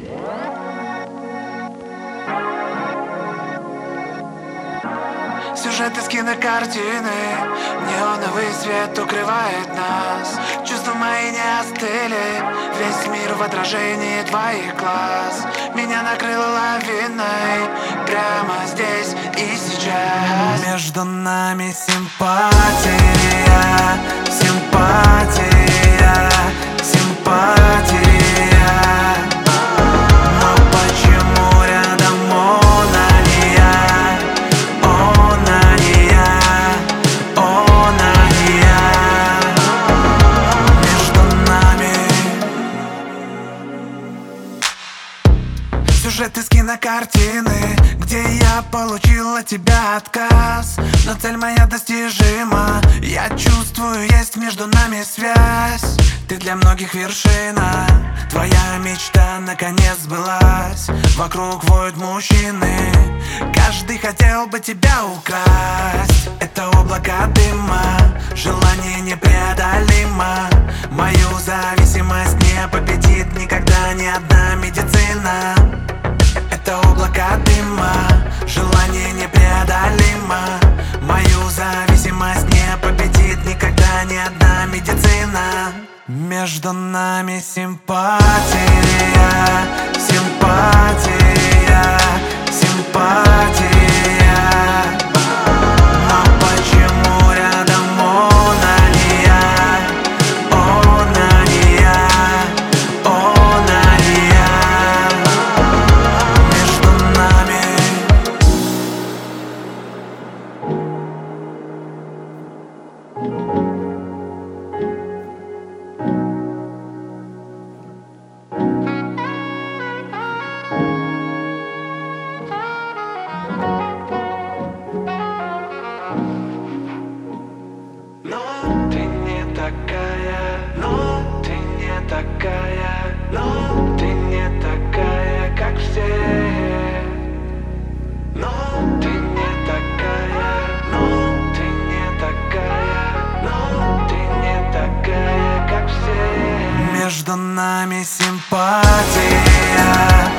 Сюжет из кинокартины, неоновый свет укрывает нас. Чувства мои не остыли, весь мир в отражении твоих глаз. Меня накрыло лавиной, прямо здесь и сейчас. Между нами симпатия, симпатия, симпатия. Сюжет из кинокартины, где я получил от тебя отказ. Но цель моя достижима, я чувствую, есть между нами связь. Ты для многих вершина, твоя мечта наконец сбылась. Вокруг воют мужчины, каждый хотел бы тебя украсть. Это облако дыма, желание непреодолимо. Мою зависимость не победит никогда ни одна медицина. Это облако дыма, желание непреодолимо. Мою зависимость не победит никогда ни одна медицина. Между нами симпатия, симпатия, симпатия. Но почему рядом он, а не я? Он, а не я, он, а не я. Между нами но ты не такая, как все. Но ты не такая, но ты не такая, но ты не такая, как все. Между нами симпатия,